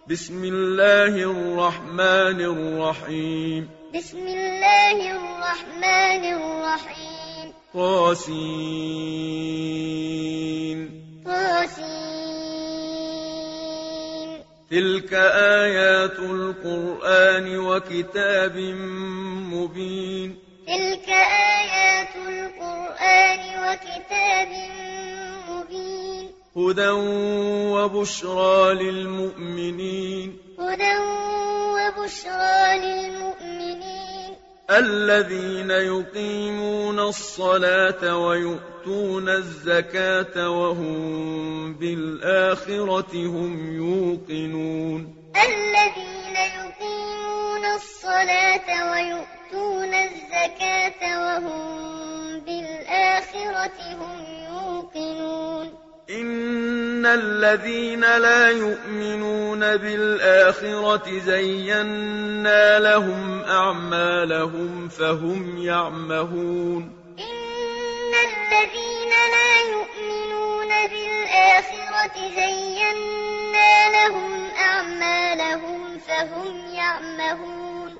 بسم الله الرحمن الرحيم. بسم الله الرحمن الرحيم. طاسين. طاسين. تلك آيات القرآن وكتاب مبين. تلك آيات القرآن وكتاب مبين. هدى وبشرى للمؤمنين. هدى وبشرى للمؤمنين. الذين يقيمون الصلاة ويؤتون الزكاة وهم بالآخرة هم يوقنون. الذين يقيمون الصلاة ويؤتون الزكاة وهم بالآخرة هم يوقنون. إن الذين لا يؤمنون بالآخرة زينا لهم أعمالهم فهم يعمهون. إن الذين لا يؤمنون بالآخرة زينا لهم أعمالهم فهم يعمهون.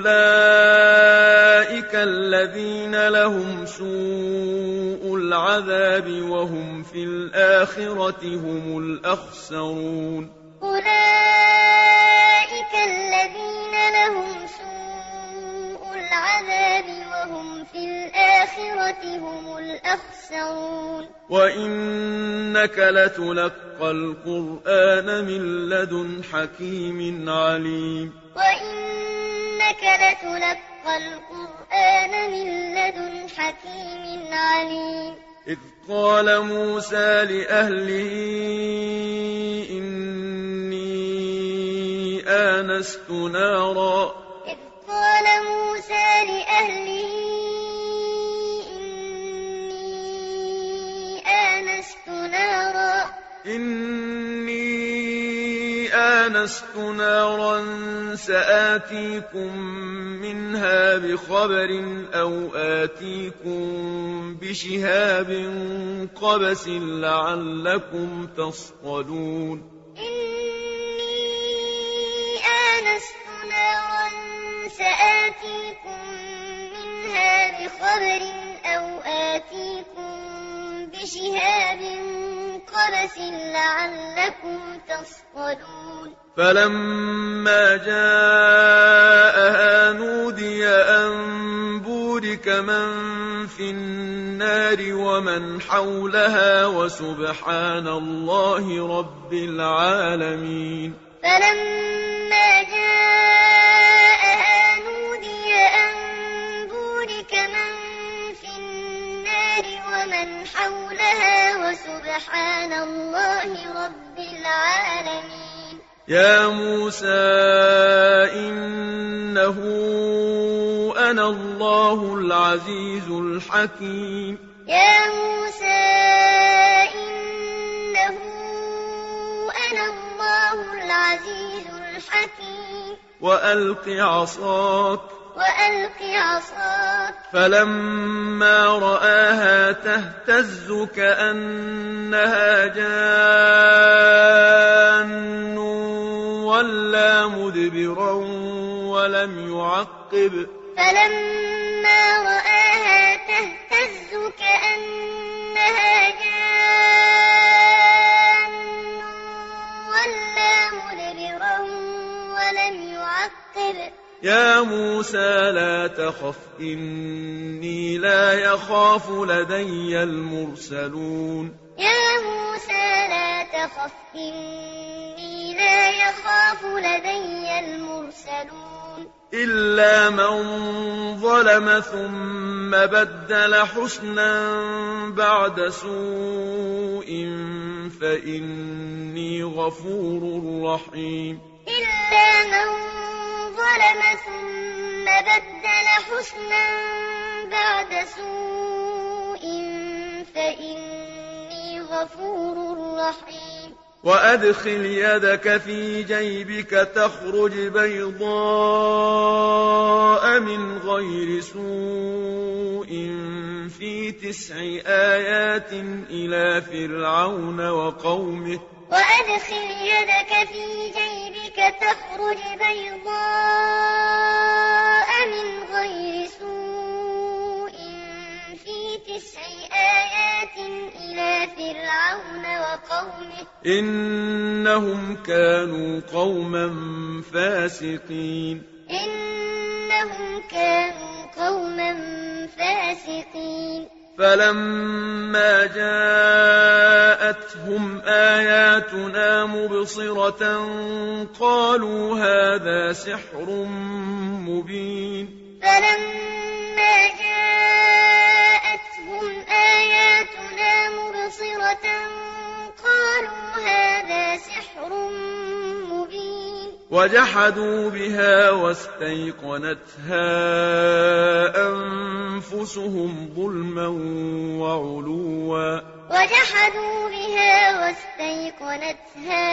أولئك الذين لهم سوء العذاب وهم في الآخرة هم الأخسرون. أولئك الذين لهم سوء العذاب وهم في الآخرة هم الأخسرون. وإنك لتلقى القرآن من لدن حكيم عليم. وإنك لتلقى القرآن من لدن حكيم عليم. إذ قال موسى لأهله إني آنست نارا. إذ قال موسى لأهله إني آنست نارا سآتيكم منها بخبر أو آتيكم بشهاب قبس لعلكم تصطلون. إني آنست نارا سآتيكم منها بخبر أو آتيكم بشهاب قبس لعلكم تصطلون. فلما جاءها نودي أن بورك من في النار ومن حولها وسبحان الله رب العالمين. فلما جاءها نودي أن بورك من في النار ومن حولها وسبحان الله رب العالمين. يا موسى إنه أنا الله العزيز الحكيم. يا موسى إنه أنا الله العزيز الحكيم. وألق عصاك. وألق عصاك. فلما رآها تهتز كأنها جان ولا مدبرا ولم يعقب. فلما رآها تهتز كأنها جان ولا مدبرا ولم يعقب. يا موسى لا تخف إني لا يخاف لدي المرسلون. يا موسى لا تخف إني لا يخاف لدي المرسلون. إلا من ظلم ثم بدل حسنا بعد سوء فإني غفور رحيم. إلا من ظلم ثم بدل حسنا بعد سوء فإني غفور رحيم. وأدخل يدك في جيبك تخرج بيضاء من غير سوء في 9 آيات إلى فرعون وقومه. وأدخل يدك في جيبك تخرج بيضاء من غير سوء في 9 آيات إلى فرعون وقومه إنهم كانوا قوما فاسقين إنهم كانوا قوما فاسقين فلما جاءتهم آياتنا مبصرة قالوا هذا سحر مبين فلما جاءتهم آياتنا مبصرة قالوا هذا سحر مبين وجحدوا بها واستيقنتها أنفسهم ظلما وعلوا وجحدوا بها واستيقنتها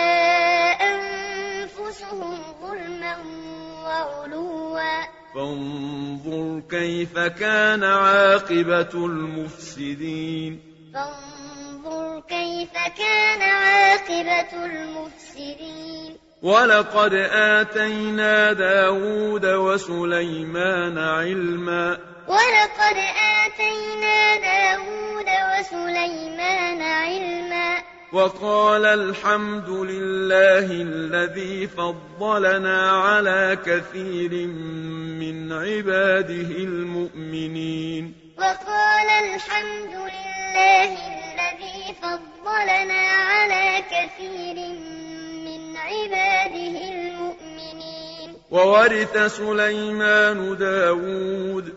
أنفسهم ظلما وعلوا فانظر كيف كان عاقبة المفسدين فانظر كيف كان عاقبة المفسدين ولقد آتينا داود وسليمان علما ولقد آتينا داود وسليمان علما وقال الحمد لله الذي فضلنا على كثير من عباده المؤمنين وقال الحمد لله الذي فضلنا على كثير من عباده المؤمنين وورث سليمان داود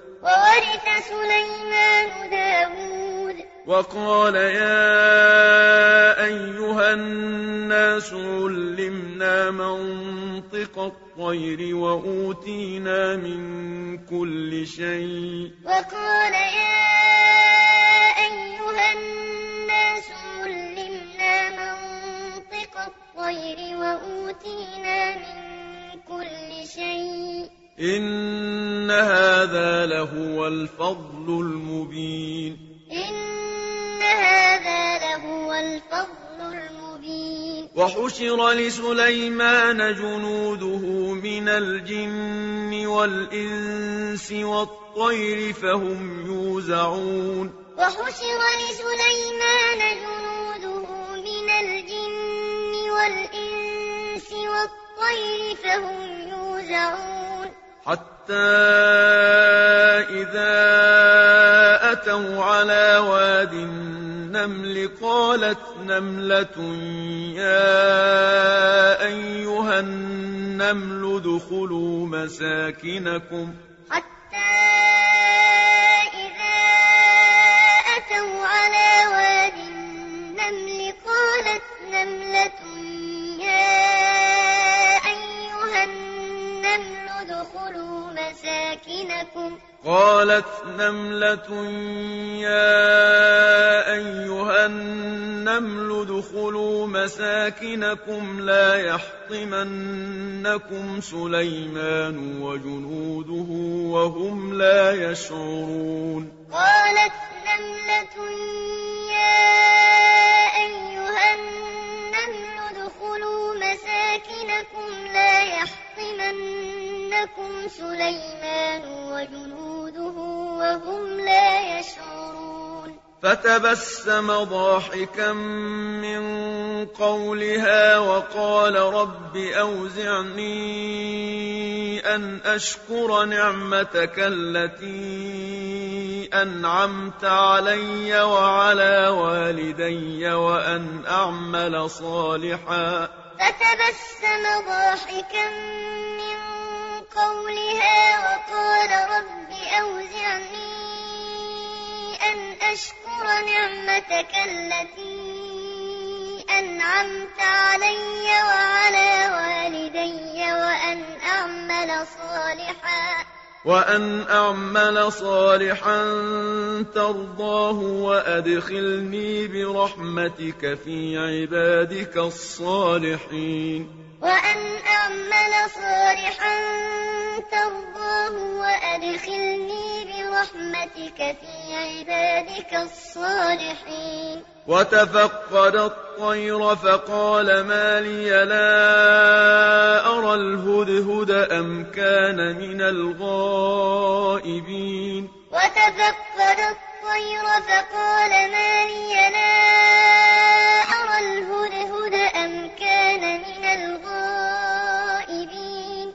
وقال يا أيها الناس علمنا منطق الطير وأوتينا من كل شيء وقال يا أيها الناس علمنا منطق الطير وأوتينا من كل شيء إن هذا لهو الفضل المبين إن هذا لهو الفضل المبين وحشر لسليمان جنوده من الجن والإنس والطير فهم يوزعون وحشر لسليمان جنوده من الجن والإنس والطير فهم يوزعون حتى إذا أتوا على واد النمل قالت نملة يا أيها النمل ادخلوا مساكنكم حتى إذا أتوا على واد النمل قالت نملة يا أيها النمل ادخلوا مساكنكم قالت نملة يا أيها النمل ادخلوا مساكنكم لا يحطمنكم سليمان وجنوده وهم لا يشعرون قالت نملة يا أيها النمل ادخلوا مساكنكم لا يحطمنكم سليمان وجنوده وهم لا يشعرون فتبسم ضاحكا من قولها وقال رب أوزعني أن أشكر نعمتك التي أنعمت علي وعلى والدي وأن أعمل صالحا فتبسم ضاحكا من قولها وقال رب أوزعني أن أشكر نعمتك التي أنعمت علي وعلى والدي وأن أعمل صالحا ترضاه وأدخلني برحمتك في عبادك الصالحين وأن أعمل صالحا ترضاه وأدخلني برحمتك في عبادك الصالحين وتفقد الطير فقال ما لي لا أرى كان من الغائبين وتفقد الطير فقال ما لي لا أرى الهدهد أم كان من الغائبين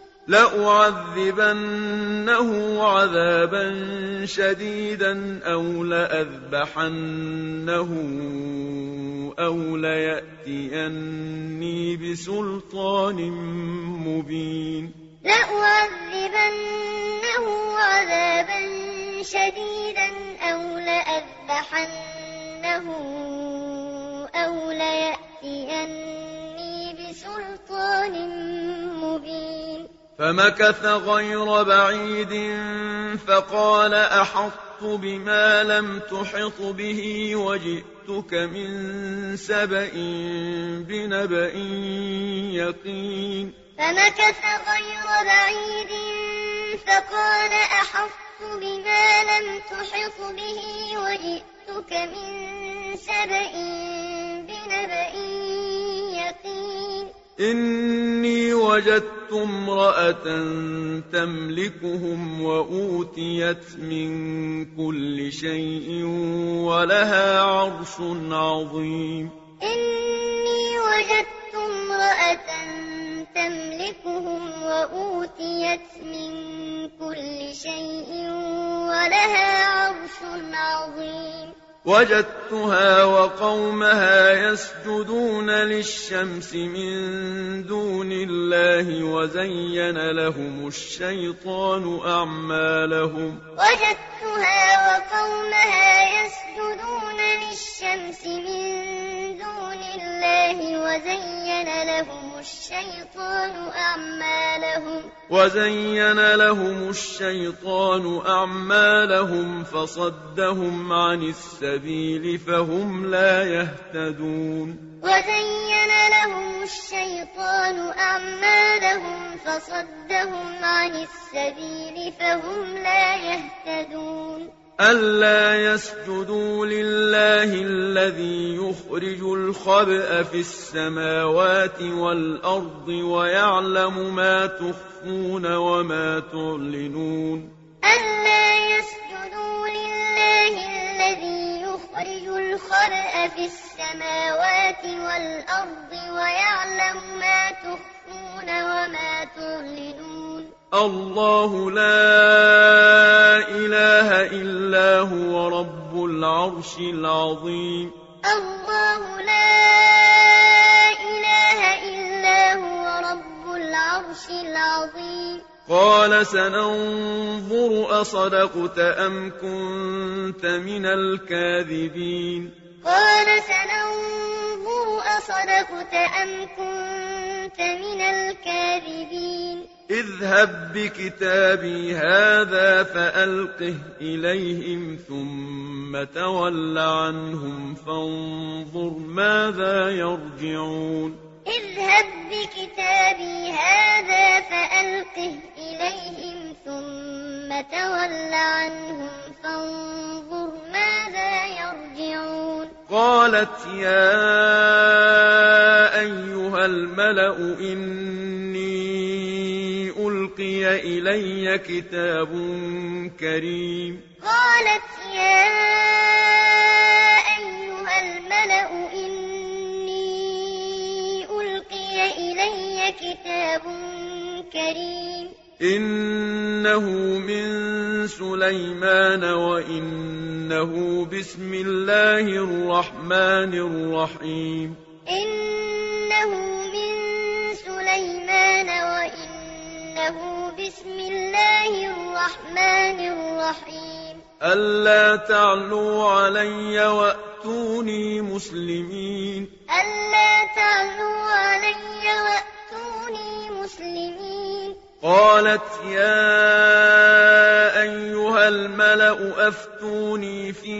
لأعذبنه عذابا شديدا أو لأذبحنه أو ليأتيني بسلطان مبين لأعذبنه عذابا شديدا أو لأذبحنه أو ليأتيني بسلطان مبين فمكث غير بعيد فقال أحطت بما لم تحط به وجئتك من سبأ بنبأ يقين فمكث غير بعيد فقال أحطت بما لم تحط به وجئتك من سبأ بنبأ يقين إني وجدت امرأة تملكهم وأوتيت من كل شيء ولها عرش عظيم إني وجدت امرأة تملكهم وأوتيت من كل شيء ولها عرش عظيم وجدتها وقومها يسجدون للشمس من دون الله وزين لهم الشيطان أعمالهم وجدتها وقومها يسجدون للشمس من دون الله وزين لهم الشيطان أعمالهم فصدهم عن السبيل فهم لا يهتدون وزين لهم الشيطان أعمالهم فصدهم عن السبيل فهم لا يهتدون ألا يسجدوا لله الذي يخرج الخبأ في السماوات والأرض ويعلم ما تخفون وما تعلنون ألا يسجدوا لله الذي يخرج الخبأ في السماوات والأرض ويعلم ما تخفون وما تعلنون الله لا إله إلا هو رب العرش العظيم الله لا إله إلا هو رب العرش العظيم قال سننظر أصدقت أم كنت من الكاذبين قال سننظر أصدقت أم كنت من الكاذبين اذهب بكتابي هذا فألقه إليهم ثم تول عنهم فانظر ماذا يرجعون اذهب بكتابي هذا فألقه إليهم ثم تول عنهم فانظر ماذا يرجعون قالت يا أيها الملأ إني ألقي إلي كتاب كريم قالت يا أيها الملأ إني ألقي إلي كتاب كريم إنه من سليمان وإنه بسم الله الرحمن الرحيم إنه من سليمان وإنه بسم الله الرحمن الرحيم ألا تعلوا علي وأتوني مسلمين ألا تعلوا علي وأتوني مسلمين قالت يا أيها الملأ أفتوني في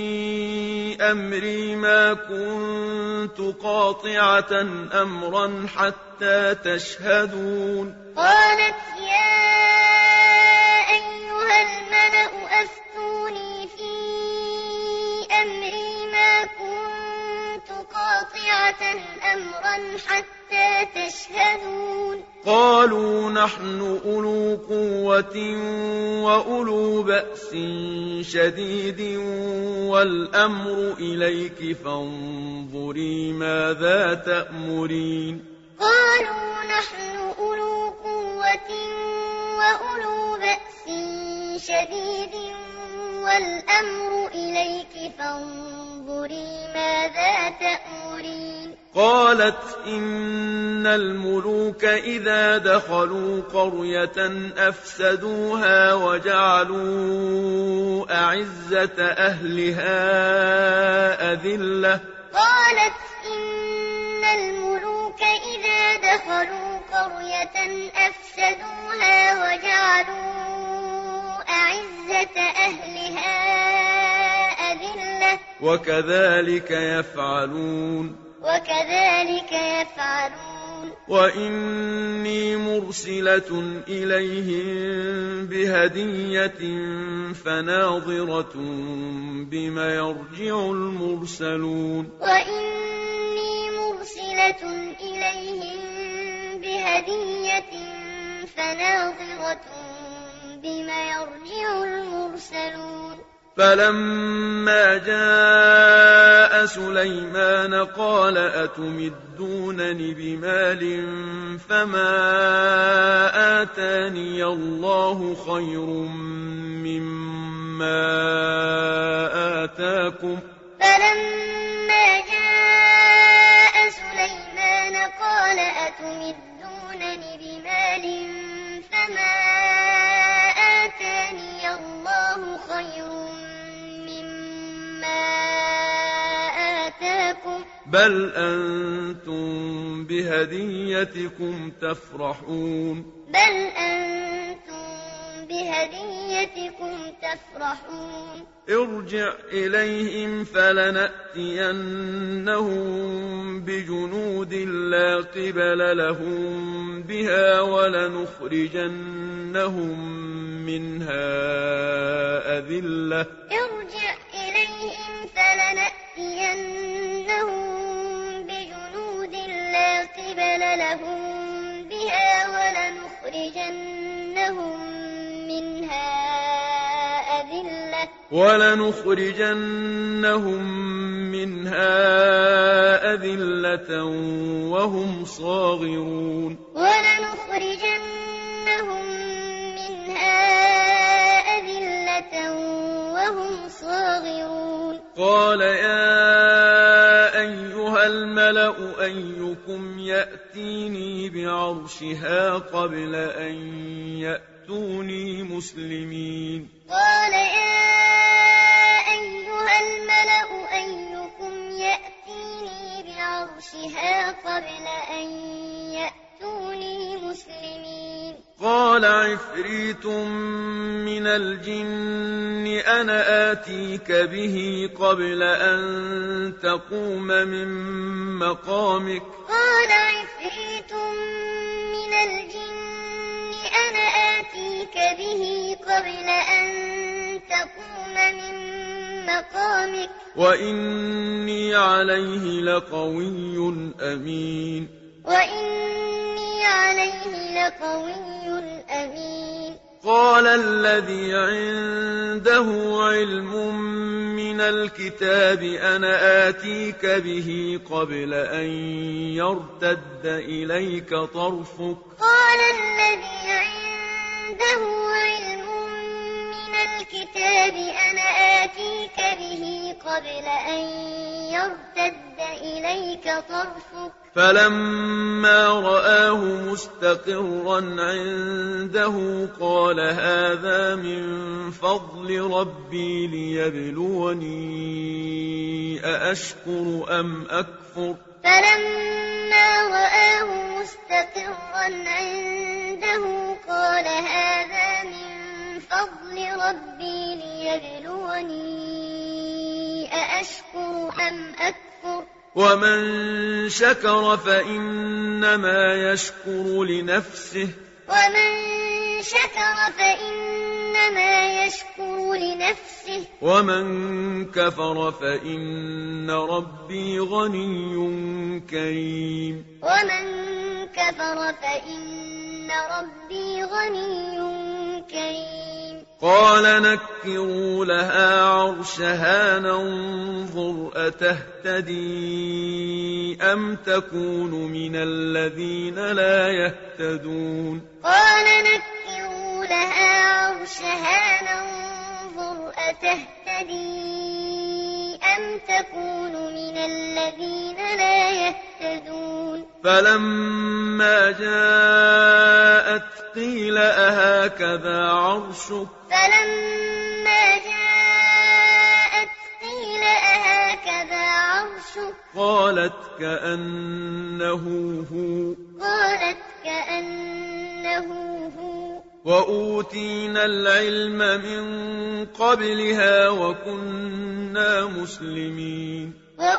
أمري ما كنت قاطعة أمرا حتى تشهدون قالت يا أيها الملأ أفتوني في أمري ما كنت قاطعة أمرا حتى تشهدون قالوا نحن أولو قوة وأولو بأس شديد والأمر إليك فانظري ماذا تأمرين قالوا نحن أولو قوة وأولو بأس شديد والأمر إليك فانظري ماذا تأمرين قالت إن الملوك إذا دخلوا قرية أفسدوها وجعلوا أعزة أهلها أذلة قالت إن الملوك إذا دخلوا قرية أفسدوها وجعلوا أعزة أهلها أذلة وكذلك يفعلون وإني مرسلة إليهم بهدية فناظرة بما يرجع المرسلون وإني مرسلة إليهم بهدية فناظرة بما يرجع المرسلون فلما جاء سليمان قال أتمدونني بمال فما آتاني الله خير مما آتاكم فلما جاء سليمان قال أتمدونني بمال فما آتاني الله خير آتاكم بل أنتم بهديتكم تفرحون ارجع إليهم فلنأتينهم بجنود لا قبل لهم بها ولنخرجنهم منها أذلة ارجع إليهم فلنأتينهم بجنود لا قبل لهم بها ولنخرجنهم منها أذلة وهم صاغرون قال يا أيها الملأ أيكم يأتيني بعرشها قبل أن يأتوني مسلمين قال يا أيها الملأ أيكم يأتيني بعرشها قبل أن يأتوني مسلمين قال عفريت من الجن أنا آتيك به قبل أن تقوم من مقامك قال عفريت من الجن أنا آتيك به قبل أن تقوم من مقامك وإني عليه لقوي أمين قال الذي عنده علم من الكتاب أنا آتيك به قبل أن يرتد إليك طرفك قال الذي عنده علم من الكتاب أنا آتيك به قبل أن يرتد إليك طرفك فلما رآه مستقرا عنده قال هذا من فضل ربي ليبلوني أأشكر أم أكفر فلما رآه مستقرا عنده قال هذا من فضل ربي ليبلوني أأشكر أم أكفر ومن شكر فإنما يشكر لنفسه ومن كفر فإن ربي غني كريم ربي غني كريم قال نكروا لها عرشها ننظر أتهتدي أم تكون من الذين لا يهتدون قال نكروا لها عرشها ننظر أتهتدي أم تكون من الذين لا يهتدون فلما جاءت قيل أهكذا عرشك فلما جاءت قيل أهكذا عرشك قالت كأنه هو وأوتينا العلم من قبلها وكنا مسلمين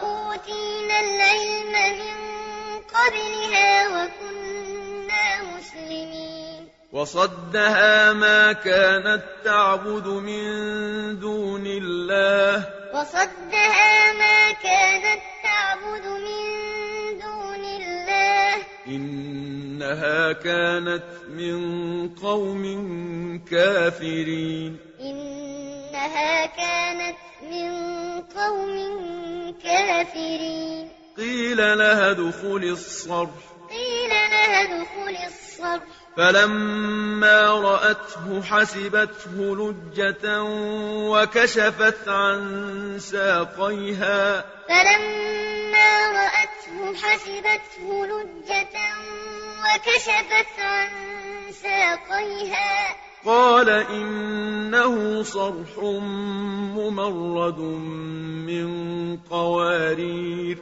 وصدها ما كانت تعبد من دون الله إنها كانت من قوم كافرين قيل لها ادخل الصرح فلما رأته حسبته لجة وكشفت عن ساقيها قال إنه صرح ممرد من قوارير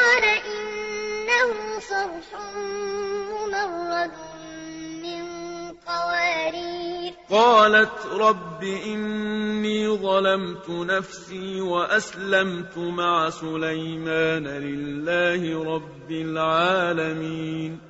قالت رب إني ظلمت نفسي وأسلمت مع سليمان لله رب العالمين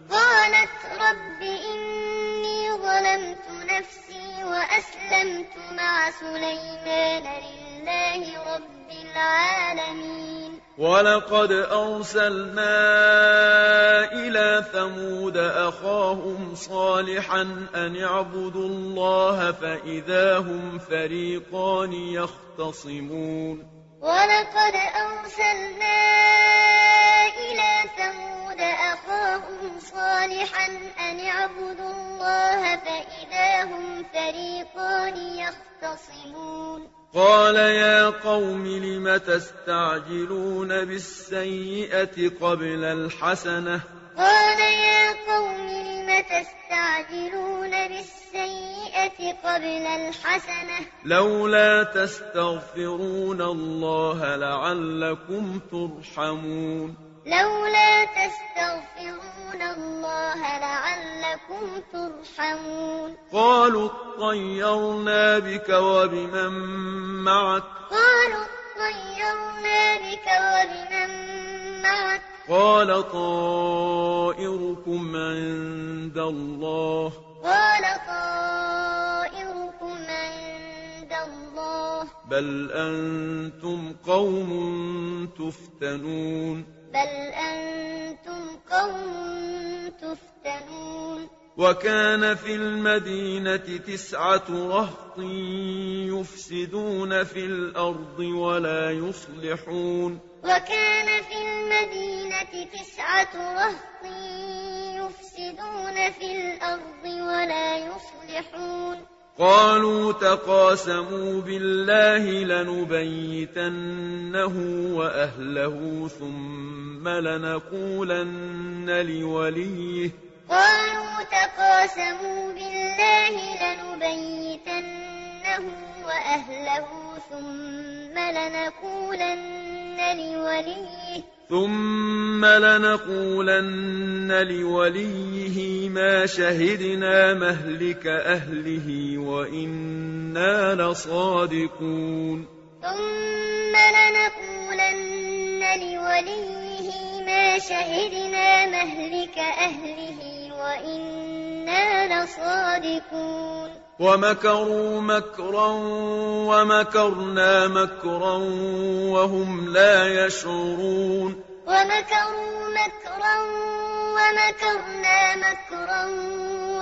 ولقد أرسلنا إلى ثمود أخاهم صالحا أن اعبدوا الله فإذا هم فريقان يختصمون ولقد أرسلنا إلى ثمود أخاهم صالحا أن اعبدوا الله فإذا هم فريقان يختصمون قال يا قوم لم تستعجلون بالسيئة قبل الحسنة لولا تستغفرون الله لعلكم ترحمون قالوا اطيرنا بك وبمن معك قال طائركم عند الله بل أنتم قوم تفتنون وكان في المدينة 9 رهط يفسدون في الأرض ولا يصلحون قالوا تقاسموا بالله لنبيتنه وأهله ثم لنقولن لوليه ما شهدنا مهلك أهله وإنا لصادقون ومكروا مكرا ومكرنا مكرا وهم لا يشعرون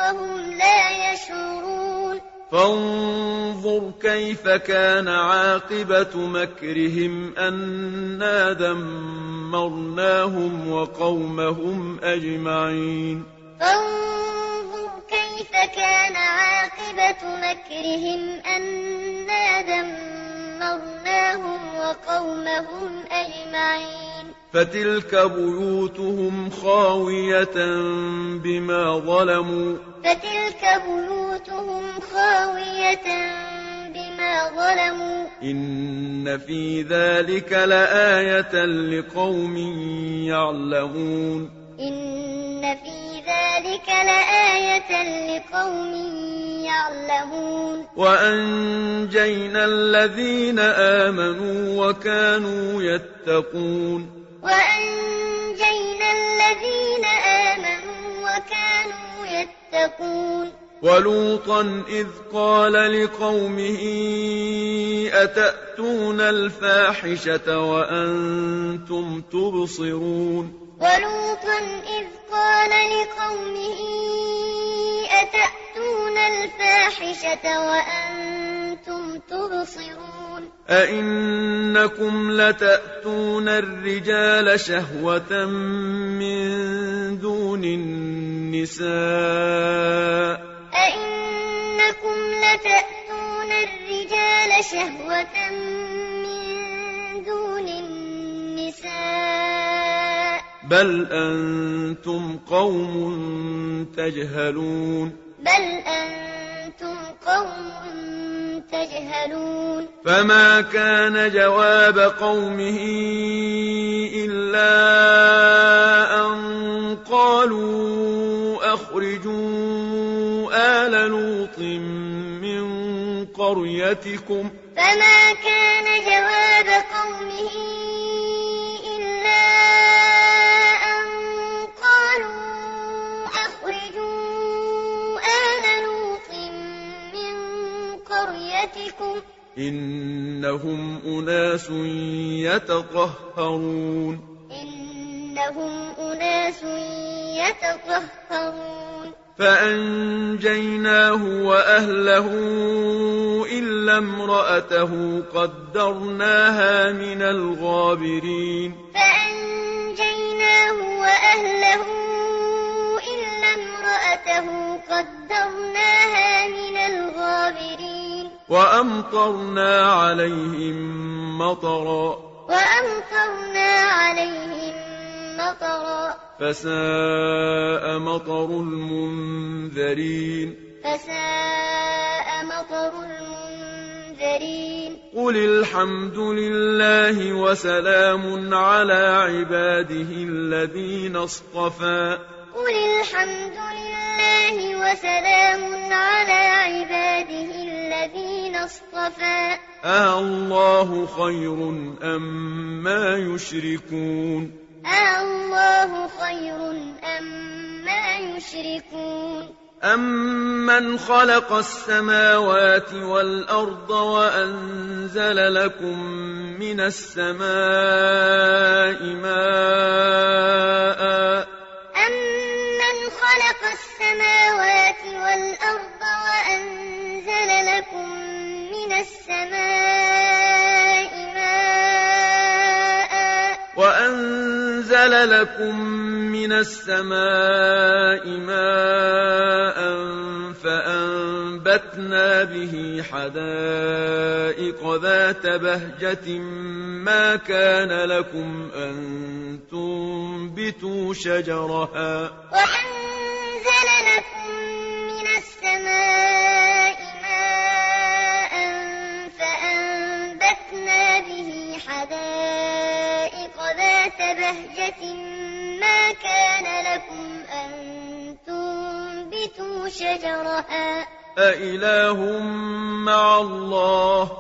وهم لا يشعرون فانظر كيف كان عاقبة مكرهم أنا دمرناهم وقومهم أجمعين فانظر كيف كان عاقبة مكرهم أنا دمرناهم وقومهم أجمعين فتلك بيوتهم خاوية بما ظلموا إن في ذلك لآية لقوم يعلمون وأنجينا الذين آمنوا وكانوا يتقون ولوطا إذ قال لقومه أتأتون الفاحشة وأنتم تبصرون أئنكم لتأتون الرجال شهوة من دون النساء بل أنتم قوم تجهلون فما كان جواب قومه إلا أن قالوا أخرجوا آل لوط من قريتكم إنهم أناس يتطهرون فأنجيناه وأهله إلا امرأته قدرناها من الغابرين وأمطرنا عليهم مطرا فساء مطر المنذرين قل الحمد لله وسلام على عباده الذين اصطفى الله خير أما يشركون أمن خلق السماوات والأرض وأنزل لكم من السماء ماء فأنبتنا به حدائق ذات بهجة ما كان لكم أن تنبتوا شجرها أإله مع الله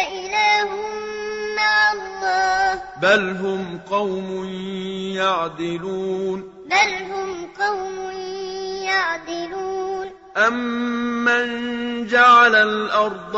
بل هم قوم يعدلون أمن جعل الأرض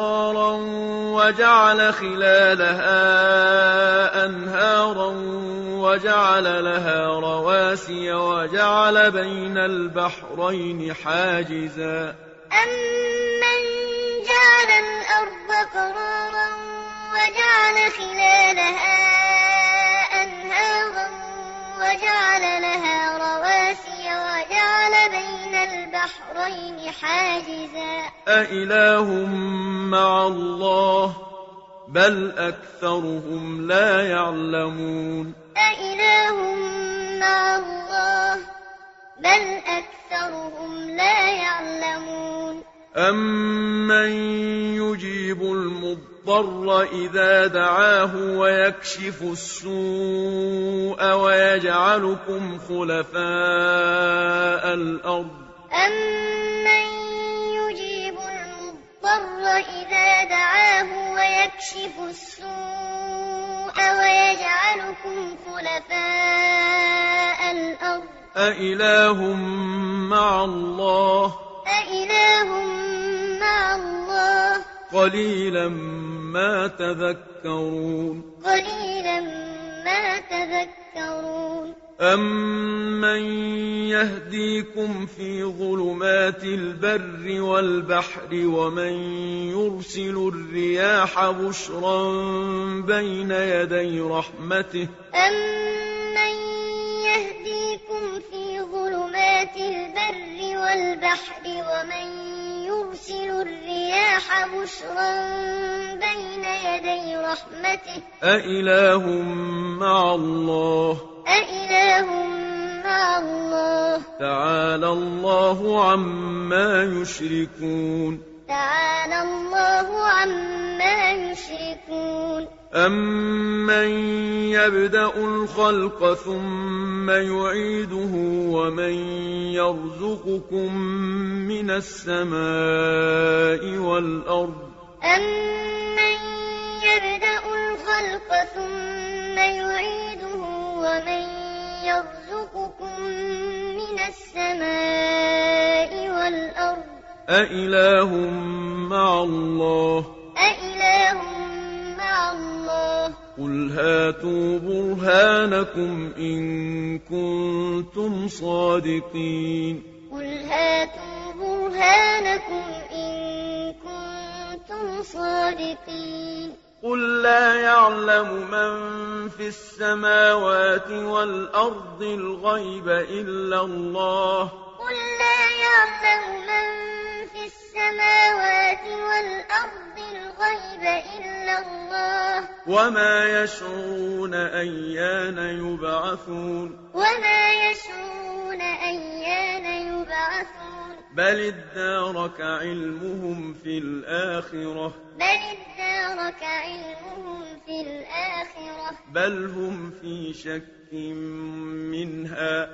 قرارا وجعل خلالها أنهارا وجعل لها رواسي وجعل بين البحرين حاجزا أَمَّن جَعَلَ الْأَرْضَ قَرَارًا وَجَعَلَ خِلَالَهَا أَنْهَارًا وَجَعَلَ لَهَا رواسي وَجَعَلَ بَيْنَ الْبَحْرَيْنِ حَاجِزًا أَإِلَٰهٌ مع الله بل أكثرهم لا يعلمون أإله مع الله بل أكثرهم لا يعلمون أمن يجيب المضطر إذا دعاه ويكشف السوء ويجعلكم خلفاء الأرض أمن يجيب المضطر إذا دعاه ويكشف السوء ويجعلكم خلفاء الأرض أإله مع الله قليلا ما تذكرون أمن يهديكم في ظلمات البر والبحر ومن يرسل الرياح بشرا بين يدي رحمته أمن يهديكم في ظلمات البر والبحر ومن يرسل الرياح بشرا بين يدي رحمته أإله مع الله تعالى الله عما يشركون أمن يبدأ الخلق ثم يعيده ومن يرزقكم من السماء والأرض أَمَّن يَبْدَأُ الْخَلْقَ ثُمَّ يُعِيدُهُ وَمَن يَرْزُقُكُم مِّنَ السَّمَاءِ وَالْأَرْضِ أإله مع الله قل هاتوا برهانكم إن كنتم صادقين قل لا يعلم من في السماوات والأرض الغيب إلا الله وما يشعرون أيان يبعثون بل ادارك علمهم في الآخرة بل هم في شك منها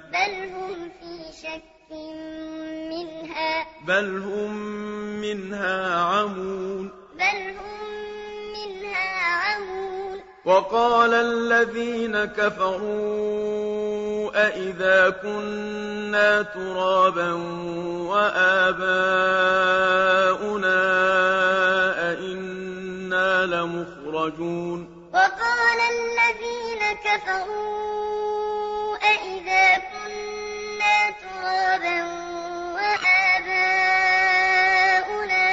بل هم منها عمون وقال الذين كفروا أإذا كنا ترابا وآباؤنا أإنا لمخرجون وقال الذين كفروا أإذا كنا ترابا وآباؤنا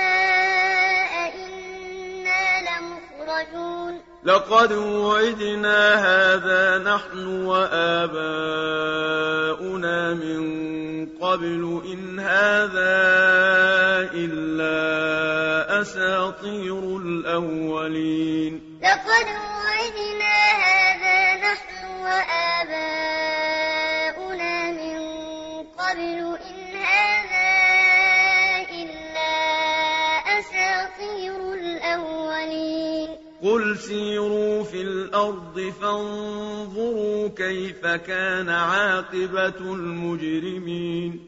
أإنا لمخرجون لقد وعدنا هذا نحن وآباؤنا من قبل إن هذا إلا أساطير الأولين لقد وعدنا هذا نحن وآباؤنا من قبل إن هذا إلا أساطير الأولين قل سيروا في الأرض فانظروا كيف كان عاقبة المجرمين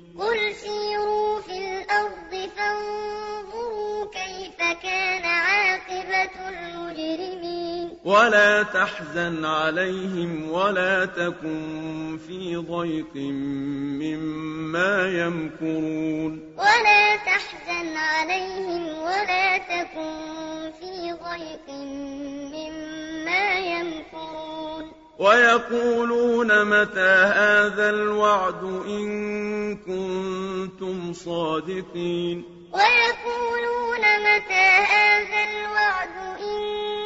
ولا تحزن عليهم ولا تكن في ضيق مما يمكرون ويقولون متى هذا الوعد إن كنتم صادقين ويقولون متى هذا الوعد إن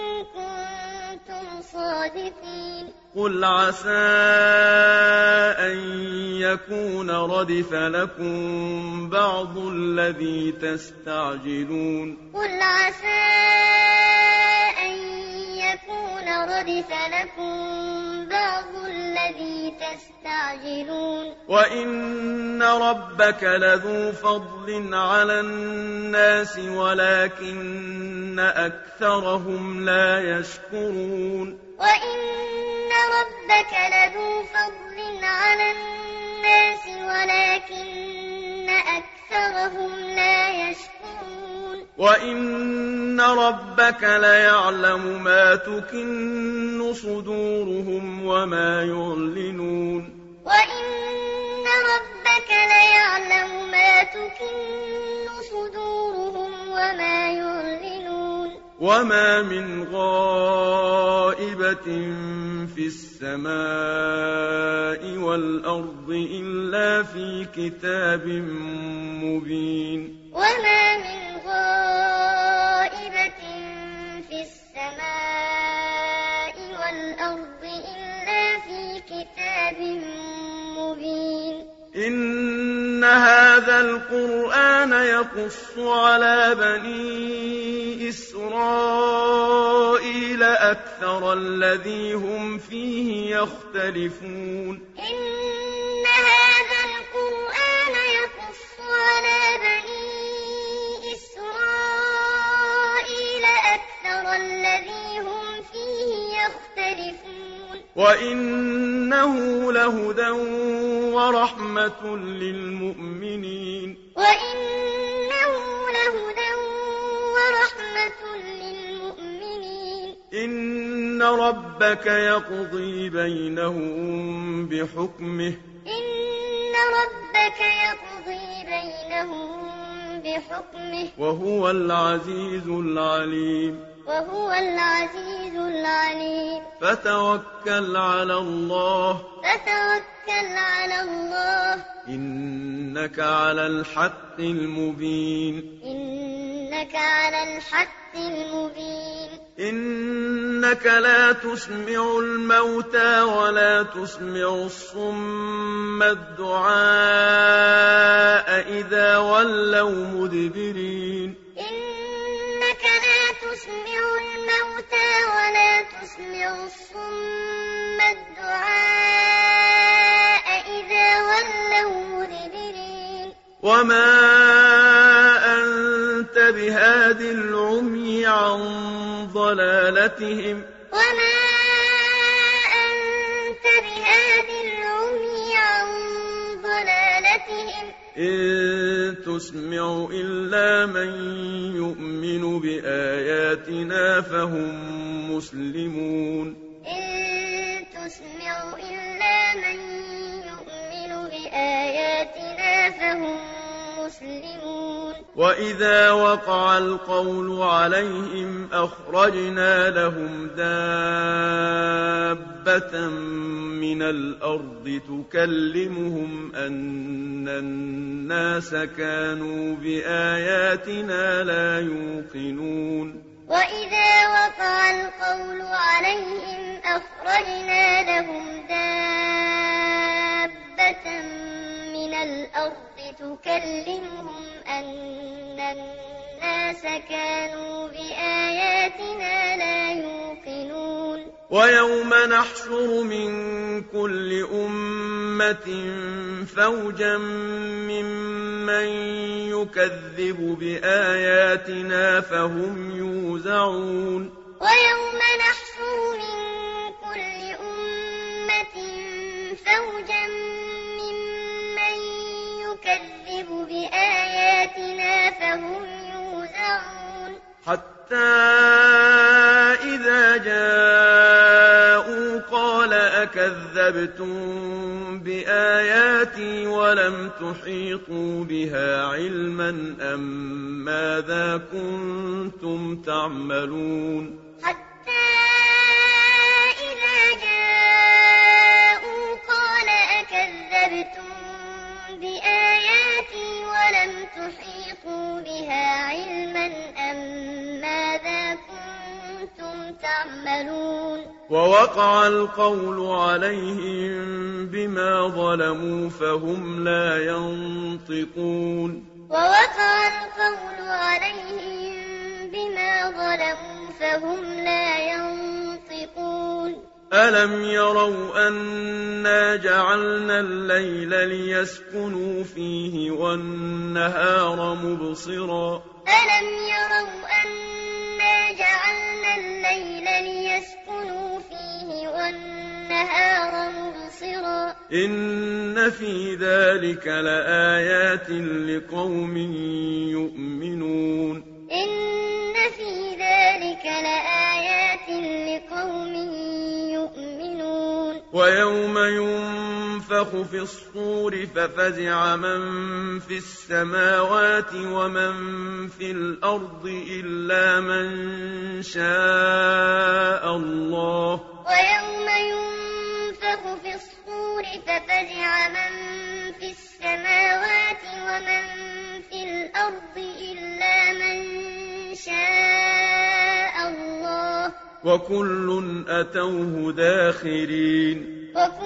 كنتم صادقين قل عسى أن يكون ردف لكم بعض الذي تستعجلون قل عسى أن يكون ردف لكم بعض الذي تستعجلون وإن ربك لذو فضل على الناس ولكن أكثرهم لا يشكرون وإن ربك لذو فضل على الناس ولكن أكثرهم لا يشكرون وإن ربك ليعلم ما تكن صدورهم وما يعلنون وإن ربك ليعلم ما تكن صدورهم وما يعلنون وما من غائبة في السماء والأرض إلا في كتاب مبين وما من غائبة في السماء والأرض إلا في كتاب مبين إن هذا القرآن يقص على بني إسرائيل أكثر الذي هم فيه يختلفون إن هذا القرآن يقص على بني إسرائيل أكثر الذي هم فيه يختلفون وإنه لهدى ورحمة للمؤمنين وإنه لهدى ورحمة للمؤمنين إن ربك يقضي بينهم بحكمه إن ربك يقضي بينهم بحكمه وهو العزيز العليم وهو العزيز العليم فتوكل على الله إنك على الحق المبين إنك على الحق المبين إنك لا تسمع الموتى ولا تسمع الصم الدعاء إذا ولوا مدبرين إنك لا تسمع الموتى ولا تسمع الصم الدعاء إذا ولوا مدبرين وما أنت بهاد العمي عن ضلالتهم وما أنت بهاد العمي عن ضلالتهم إن تسمع إلا من يؤمن بآياتنا فهم مسلمون إن تسمع إلا من يؤمن بآياتنا فهم مسلمون وإذا وقع القول عليهم أخرجنا لهم دابة من الأرض تكلمهم أن الناس كانوا بآياتنا لا يوقنون وإذا وقع القول عليهم أخرجنا لهم دابة من الأرض تكلمهم أن الناس كانوا بآياتنا لا يوقنون ويوم نحشر من كل أمة فوجا ممن يكذب بآياتنا فهم يوزعون ويوم نحشر من كل أمة فوجا ممن يكذب بآياتنا فهم يوزعون حتى إذا جاءوا قال أكذبتم بآياتي ولم تحيطوا بها علما أم ماذا كنتم تعملون حتى إذا جاءوا ووقع القول عليهم بما ظلموا فهم لا ينطقون ووقع القول عليهم بما ظلموا فهم لا ينطقون ألم يروا أنا جعلنا الليل ليسكنوا فيه والنهار مبصرا ألم يروا أنا جعلنا الليل ليسكنوا فيه والنهار مبصرا إن في ذلك لآيات لقوم يؤمنون إن في ذلك لآيات لقوم يؤمنون ويوم ينفخ في الصور ففزع من في السماوات ومن في الأرض إلا من شاء الله ويوم ينفخ في الصور ففزع من في السماوات ومن في الأرض إلا من شاء الله وكل أتوه داخرين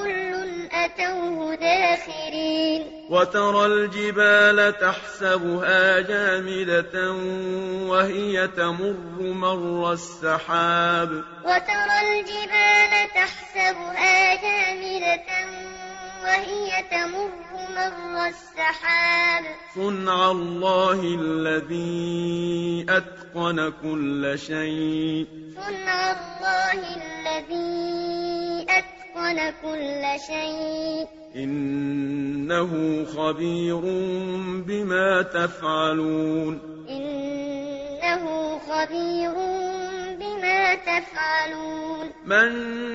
وترى الجبال تحسبها جامدة وهي تمر مر السحاب وترى الجبال تحسبها جامدة وهي تمر مر السحاب صنع الله الذي أتقن كل شيء صنع الله الذي أتقن كل شيء إنه خبير بما تفعلون إنه خبير بما تفعلون من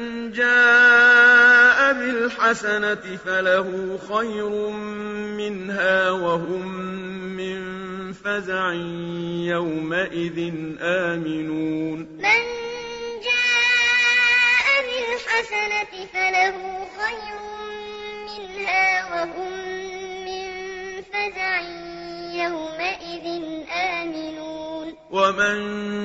جاء بالحسنة فله خير منها وهم من فزع يومئذ آمنون من جاء بالحسنة فله خير منها وهم من فزع يومئذ آمنون ومن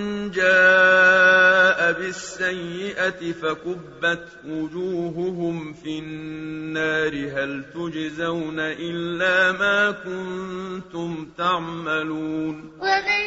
جاء بالسيئة فكبت وجوههم في النار هل تجزون إلا ما كنتم تعملون ومن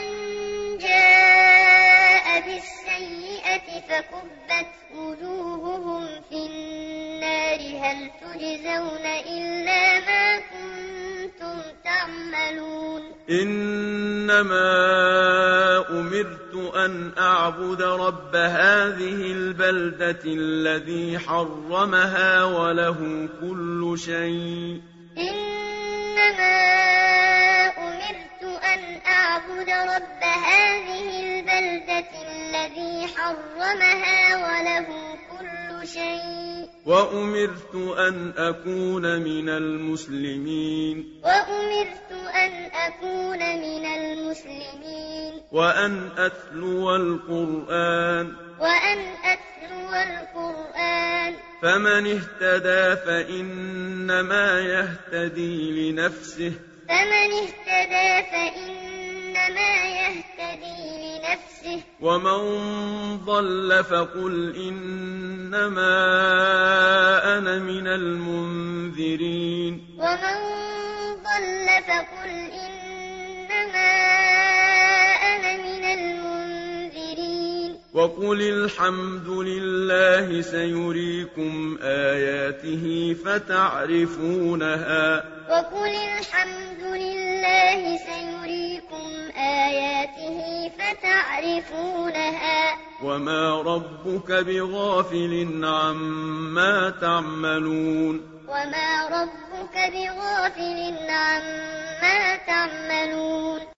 جاء بالسيئة فكبت وجوههم في النار هل تجزون إلا ما كنتم تعملون إنما أمرت أن أعبد رب هذه البلدة الذي حرمها وله كل شيء إنما أمرت أن أعبد رب هذه البلدة الذي حرمها وله كل شيء وأمرت أن أكون من المسلمين وأمرت أن أكون من المسلمين وأن أتلو القرآن فمن اهتدى فإنما يهتدي لنفسه ومن ضل فقل إنما أنا من المنذرين وقل الحمد لله سيريكم آياته فتعرفونها وما ربك بغافل عما تعملون